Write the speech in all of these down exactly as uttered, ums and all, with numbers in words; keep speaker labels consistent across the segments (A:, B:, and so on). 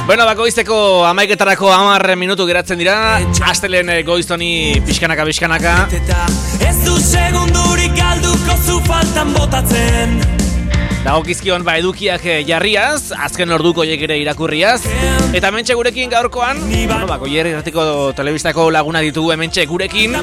A: Bueno, bakoizteko hamaiketarako hamar minutu geratzen dira. Astelen goiz honi pixkanaka pixkanaka.
B: Ez du segundurik galduko zu faltan botatzen.
A: Dagokizkion ba edukiak jarriaz, azken orduko horiek ere irakurriaz. Eta hementxe gurekin gaurkoan, bueno, ba, Goierri Irratiko telebistako laguna ditugu hementxe gurekin.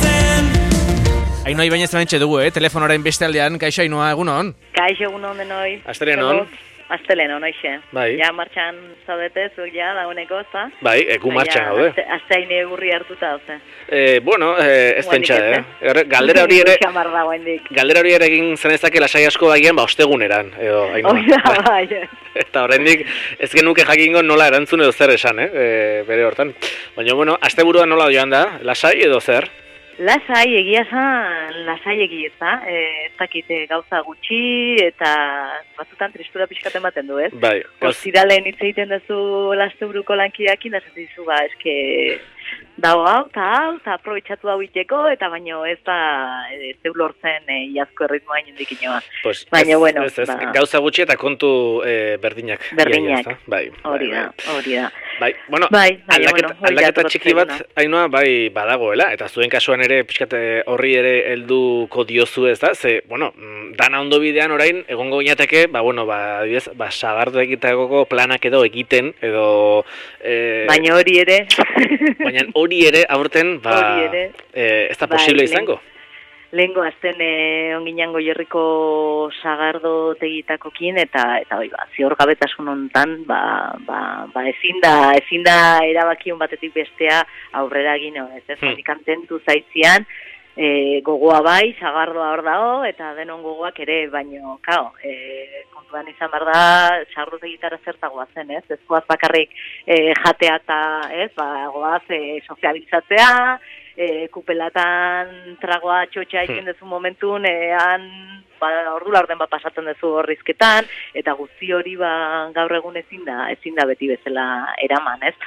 A: Ainhoa Ibañez hementxe dugu, eh? Telefonoaren beste aldean, kaixo Ainhoa, egunon?
C: Kaixo egunon denoi.
A: Astelen on?
C: Astelen on, oixe.
A: Bai.
C: Ja martxan zaudete, zuek ja, dagoeneko, ezta?
A: Bai, eku martxan gaude.
C: Asteaine egurri hartuta, oze.
A: Eh, bueno, eh, ez pentsa, eh? Galdera hori ere... Galdera hori ere egin zenezake lasai asko bagian, ba, osteguneran, edo, Ainhoa.
C: Oida, bai.
A: Eta horrendik, ez genuke jakingo nola erantzun edo zer esan, eh? E, bere hortan. Baina, bueno, asteburuan nola joan da? Lasai edo zer?
C: Lasai, egia zan, lasai egia ez da, ez dakite gauza gutxi, eta batzutan tristura pixkaten baten du, ez?
A: Bai.
C: Ostiralen hitz egiten duzu lasteburuko lankideakin, da zaten dizu, ba, eske, dago hau, eta hau, eta aprobetxatu hau iteko, eta baino ez da, ez deu lortzen e, iazko erritmoa inundik inoa.
A: Pues,
C: baina, bueno,
A: ez, ez,
C: ba,
A: gauza gutxi eta kontu e, berdinak.
C: Berdinak,
A: ia, bai,
C: hori
A: bai,
C: da, hori da.
A: Bai, bueno,
C: bai, bai,
A: aldaketa,
C: bueno,
A: aldaketa txiki bat, Ainhoa, bai, badagoela, eta zuen kasuan ere, pixkate horri ere helduko diozu ez da, ze, bueno, dana ondo bidean orain, egongo ginateke, ba, bueno, ba, adibidez, ba, sagardo egiteko planak edo egiten, edo... E,
C: baina hori ere...
A: baina hori ere, aurten, ba, ere, e, ez da posible bai, izango.
C: Lehengo azten e, onginan Goierriko sagardo tegitakokin, eta eta hoi ba, zior gabetasun hontan, ba, ba, ba ezin da, ezin da erabakion batetik bestea aurrera egin, ez ez, hmm. kantentu zaitzian, e, gogoa bai, sagardoa hor dago, eta denon gogoak ere, baino, kao, e, kontuan izan behar da, sagardo tegitara zertagoa zen, ez, ez goaz bakarrik e, jatea eta, ez, ba, goaz e, sozializatzea, E, kupelatan tragoa txotxa egin dezu momentun, ean ba, ordu laurden bat pasatzen dezu horrizketan, eta guzti hori ba, gaur egun ezin da, ezin da beti bezala eraman, ez?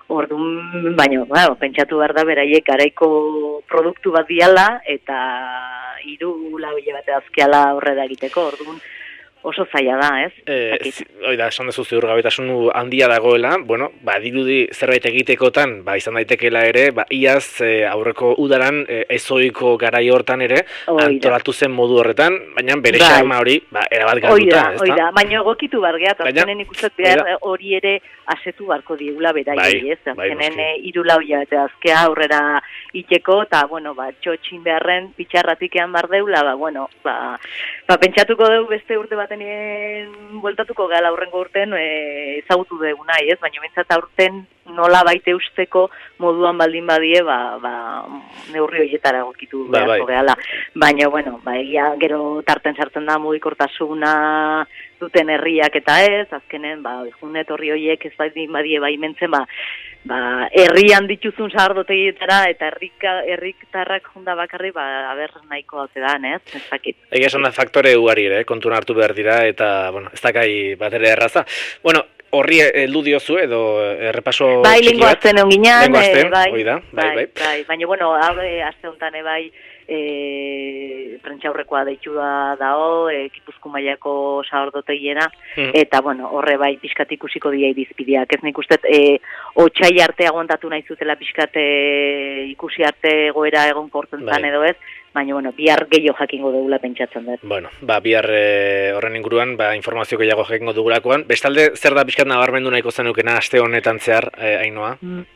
C: Orduan, baina, ba, pentsatu behar da beraiek garaiko produktu bat diala, eta hiru lau hilabete azkiala aurrera egiteko, orduan, oso zaila da, ez?
A: Eh, oida, esan dezu ziurgabetasun handia dagoela, bueno, ba, dirudi zerbait egitekotan, ba, izan daitekeela ere, ba, iaz e, aurreko udaran, e, ezoiko garai hortan ere, oida. Antolatu zen modu horretan, baina bere bai. Xarma hori, ba, erabat galduta, ez da? Oida,
C: baina egokitu bargeat, azkenen ikusat behar hori ere asetu barko digula berai, bai, ez? Azkenen bai, iru lauia, eta azkea aurrera iteko, eta, bueno, ba, txotxin beharren, pitxarratikean bar deula, ba, bueno, ba, ba, pentsatuko dugu beste urte bat bueltatuko gala aurrengo urten e, ezagutu dugu nahi, ez? Baina bintzat aurten nola baite usteko moduan baldin badie, ba, ba, neurri horietara gokitu ba, beharko bai. Gehala. Baina, bueno, ba, egia gero tarten sartzen da mugikortasuna duten herriak eta ez, azkenen, ba, junet horri horiek ez baldin badie baimentzen, ba, ba, herrian dituzun sagardotegietara eta herrika, herritarrak junda bakarri, ba, aber nahiko haute da, ez? Ez dakit.
A: Egia esan da faktore ugari, eh? Kontuna hartu behar dira, eta, bueno, ez dakai bat ere erraza. Bueno, horri heldu diozu edo errepaso
C: bai,
A: txiki bat. Bai,
C: lengo azten onginan.
A: Lengo azten,
C: bai,
A: oida, bai, bai,
C: bai. bai. Baina, bueno, hau azte honetan bai, e, prentxaurrekoa deitu da dao, e, Gipuzkoa mailako sagardotegiena, hmm. eta, bueno, horre bai pixkat ikusiko dia irizpideak. Ez nik uste, e, otxai arte aguantatu nahi zutela pixkat e, ikusi arte goera egon kortzen zan edo ez, baina, bueno, bihar gehiago jakingo dugula pentsatzen dut.
A: Bueno, ba, bihar e, horren inguruan, ba, informazio gehiago jakingo dugulakoan. Bestalde, zer da pixkat nabarmendu nahiko zenukena aste honetan zehar, e, Ainhoa? Mm.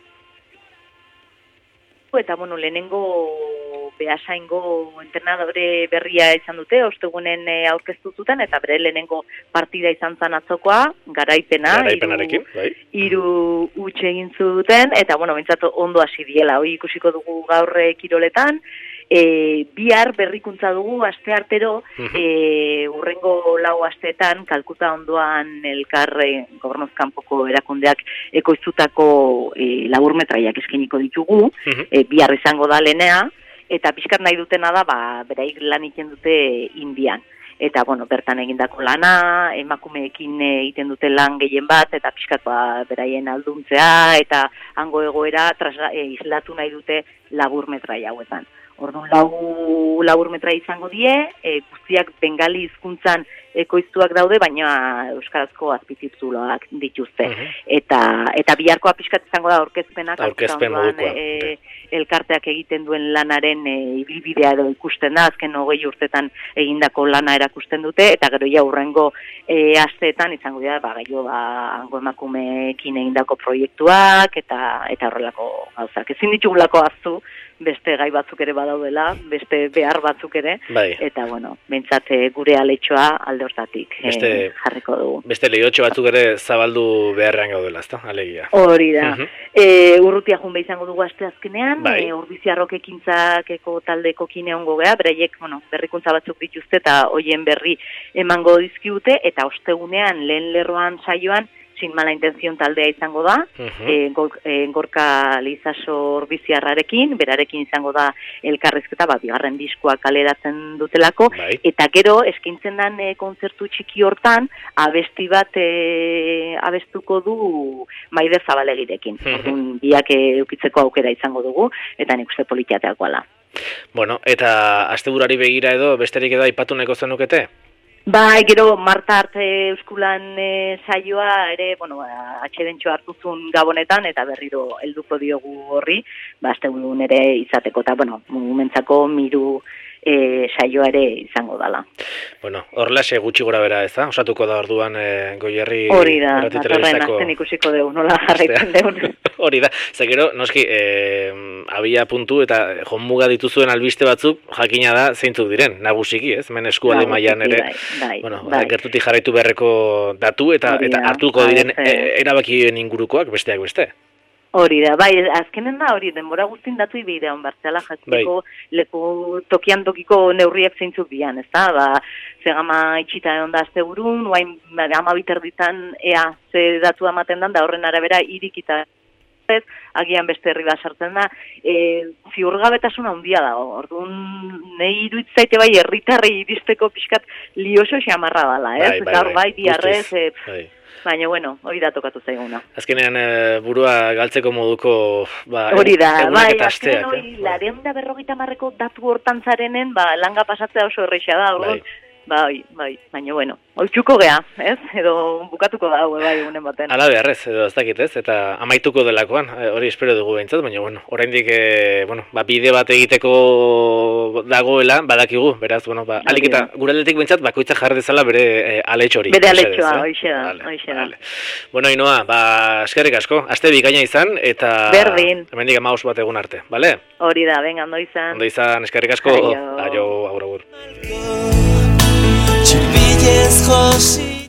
C: Eta, bueno, lehenengo behasaingo entrenadore berria izan dute, ostegunen e, aurkeztu zuten, eta bere lehenengo partida izan zan atzokoa, garaipena,
A: garaipenarekin, bai.
C: Hiru huts egin zuten, eta, bueno, bintzatu ondo hasi diela, hori ikusiko dugu gaurre kiroletan, E, bihar berrikuntza dugu aste artero e, urrengo lau asteetan Kalkuta ondoan elkarre gobernuzkanpoko erakundeak ekoiztutako e, laburmetraiak eskeniko ditugu, e, bihar izango da lenea, eta pixkat nahi dutena da, ba, beraik lan egiten dute Indian. Eta, bueno, bertan egindako lana, emakumeekin egiten dute lan gehien bat, eta pixkat ba, beraien alduntzea, eta hango egoera trasla, e, islatu nahi dute laburmetrai hauetan. Orduan lau laburmetra izango die, e, guztiak bengali hizkuntzan ekoiztuak daude, baina euskarazko azpitituloak dituzte.
A: Uh-huh.
C: Eta eta biharkoa pixkat izango da aurkezpenak,
A: aurkezpen modukoa.
C: E, elkarteak egiten duen lanaren e, ibilbidea edo ikusten da, azken hogei urtetan egindako lana erakusten dute, eta gero ja hurrengo e, asteetan izango dira, ba, gaio, ba, hango emakumeekin egindako proiektuak, eta eta horrelako gauzak. Ezin ditugulako aztu, beste gai batzuk ere badaudela, beste behar batzuk ere,
A: bai.
C: Eta, bueno, behintzat gure aletxoa alde hortatik
A: beste,
C: e, jarriko dugu.
A: Beste lehiotxo batzuk ere zabaldu beharrean gaudela, ezta, alegia.
C: Hori da.
A: Uh-huh.
C: e, urrutia junbe izango dugu aste azkenean,
A: bai.
C: e, Orbiziarrok ekintzakeko taldeko kine hongo geha, beraiek, bueno, berrikuntza batzuk dituzte eta hoien berri emango dizkiute, eta ostegunean lehen lerroan saioan, sin mala intención taldea izango da, uh-huh. e, gor, e, Gorka Lizaso Orbiziarrarekin, berarekin izango da elkarrizketa, bat bigarren diskoa kaleratzen dutelako,
A: bai.
C: Eta gero eskintzen den e, kontzertu txiki hortan, abesti bat e, abestuko du Maide Zabalegirekin. Uh-huh. Orduan biak eukitzeko aukera izango dugu, eta nik uste politiateakoala.
A: Bueno, eta asteburari begira edo, besterik edo aipatu nahiko zenukete?
C: Bai, gero Marta Arte Euskulan e, saioa ere, bueno, atxedentxo hartuzun gabonetan, eta berriro helduko diogu horri, ba, asteburun ere izateko, eta, bueno, momentzako miru e, saioa ere izango dala.
A: Bueno, horrelaxe gutxi gora bera ez da? Osatuko da orduan e, Goierri...
C: Hori da, datorren azten ikusiko dugu, nola jarraitzen dugu.
A: Hori da, zegero, noski, e, abia puntu eta jonmuga dituzuen albiste batzuk, jakina da, zeintzuk diren, nagusiki, ez? Men eskualde mailan ere,
C: bai, bai,
A: bueno,
C: bai.
A: gertutik jarraitu beharreko datu, eta, eta hartuko
C: bai,
A: diren e, erabakien ingurukoak besteak beste.
C: Hori da, bai, azkenen da hori, denbora guztin datu ibidea onbartzela jatzeko bai. Leku tokian tokiko neurriak zeintzuk dian, ez da? Ba, zegama itxita egon da azte burun, guain ama biterditan ea ze datu amaten dan, da horren arabera irikita ez, agian beste herri bat sartzen da, e, ziurgabetasuna handia da, orduan nahi iruitzaite bai herritarri iristeko pixkat lioso xamarra dala, ez?
A: Bai, bai,
C: Gaur bai,
A: bai,
C: diarrez, e,
A: bai.
C: Baina, bueno, hori da tokatu zaiguna.
A: Azkenean e, burua galtzeko moduko ba,
C: hori da,
A: egunak
C: bai,
A: eta asteak.
C: Azkenean hori, lareun da berrogeita marreko datu hortan zarenen, ba, langa pasatzea oso errexea da, orduan, bai. Bai, bai, baina bueno, oitxuko gea, ez? Edo bukatuko da, bai, unen baten.
A: Ala beharrez, edo ez dakit ez, eta amaituko delakoan, hori espero dugu behintzat, baina bueno, oraindik, e, bueno, ba, bide bat egiteko dagoela, badakigu, beraz, bueno, ba, alik eta gure aldetik behintzat, bakoitza jarri dezala bere e, aletxo hori.
C: Bere aletxoa, hoxe da, hoxe da.
A: Bueno, Ainoa, ba, eskerrik asko, aste bikaina izan, eta... Berdin. Hemendik amaus bat egun arte, bale?
C: Hori da, venga, ondo izan.
A: Ondo izan, eskerrik asko, aio, agur, agur.
B: Txirbilez josi